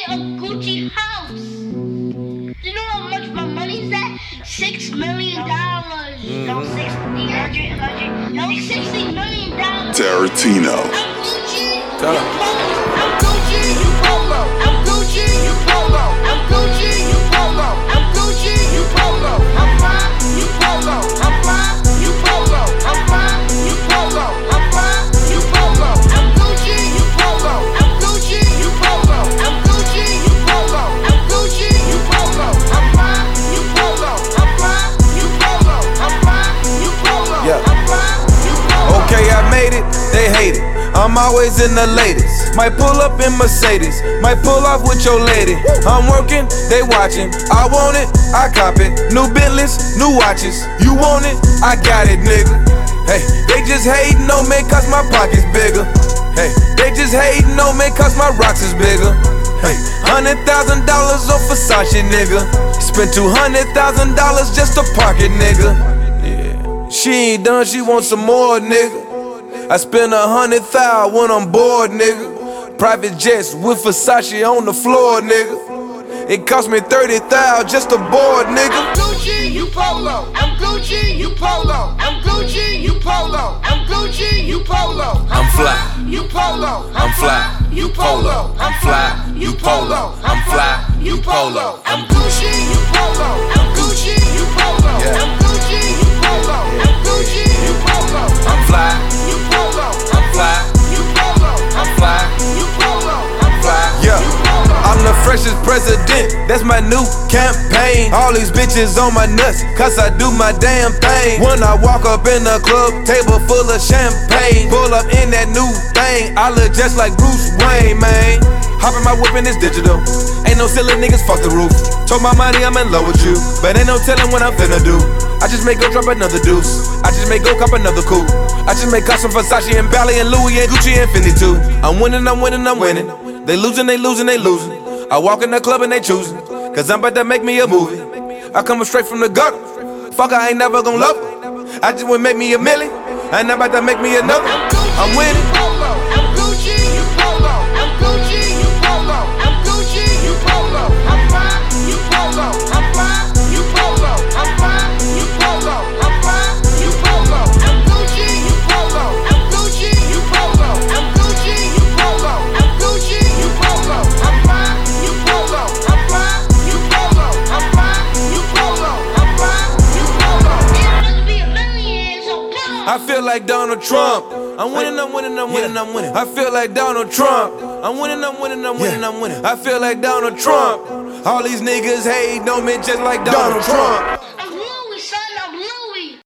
a Gucci house. You know how much my money's at? $6 million. No, 60, 100. No, $60 million. Tarantino. I'm Gucci. Tell him. I'm Gucci. You Polo. I'm Gucci. You Polo. I'm Gucci. You Polo. I'm Gucci. You Polo. I'm fine. You Polo. I'm fine. You Polo. I'm fine. You Polo. I'm fine. You Polo. I'm Gucci. You Polo. I'm Gucci. You Polo. I'm Gucci. You Polo. I'm Gucci. You Polo. I'm fine. You Polo. I'm fine. You Polo. I'm fine. You Polo. Yeah. I'm fine. You Polo. Okay, I made it, they hate it. I'm always in the latest. Might pull up in Mercedes, might pull off with your lady. I'm working, they watching. I want it, I cop it. New Bentleys, new watches. You want it, I got it, nigga. Hey, they just hating on me cause my pocket's bigger. Hey, they just hating on me cause my rocks is bigger. Hey, $100,000 on Versace, nigga. Spent $200,000 just to park it, nigga. Yeah, she ain't done, she wants some more, nigga. I spent $100,000 when I'm bored, nigga. Private jets with Versace on the floor, nigga. It cost me $30,000 just to board, nigga. I'm Gucci, you Polo. I'm Gucci, you Polo. I'm Gucci, you Polo. I'm Gucci, you Polo. I'm fly. You Polo. I'm fly. You Polo. I'm fly. You Polo. I'm fly. You Polo. I'm Gucci, you Polo. I'm Gucci, you Polo. Yeah. I'm Gucci, you Polo. I'm Gucci, you Polo. I'm fly. You Polo. I'm fly. You Polo. I'm fly. You Polo. I'm fly. Yeah. You Polo. I'm the freshest president, that's my new campaign. All these bitches on my nuts, cause I do my damn thing. When I walk up in the club, table full of champagne. Pull up in that new thing, I look just like Bruce Wayne, man. Hop in my whip and it's digital. Ain't no silly niggas, fuck the roof. Told my money I'm in love with you, but ain't no telling what I'm finna do. I just may go drop another deuce, I just may go cop another coupe. I just may cop some Versace and Bally and Louis and Gucci and Fendi too. I'm winning, I'm winning, I'm winning. They losing, they losing, they losing. I walk in the club and they choosing, cause I'm about to make me a movie. I come straight from the gutter, fuck I ain't never gon' love her. I just wanna make me a million, and I'm about to make me another. I'm winning. I'm Gucci, you Polo. I'm Gucci, you Polo. I'm Gucci, you Polo. I'm fine, you Polo. I'm fine, you Polo. I'm fine, you Polo. I'm fine, you Polo. I'm Gucci, you Polo. I'm Gucci, you Polo. I'm Gucci, you Polo. I'm Gucci, you Polo. I'm fine, you Polo. I'm fine, you Polo. I'm fine, you Polo. I'm fine, you Polo. It must be a million, so come. I feel like Donald Trump. I'm winning, I'm winning, I'm winning, I'm winning. I feel like Donald Trump. I'm winning, I'm winning, I'm winning, I'm winning. I feel like Donald Trump. All these niggas hate on me just like Donald Trump.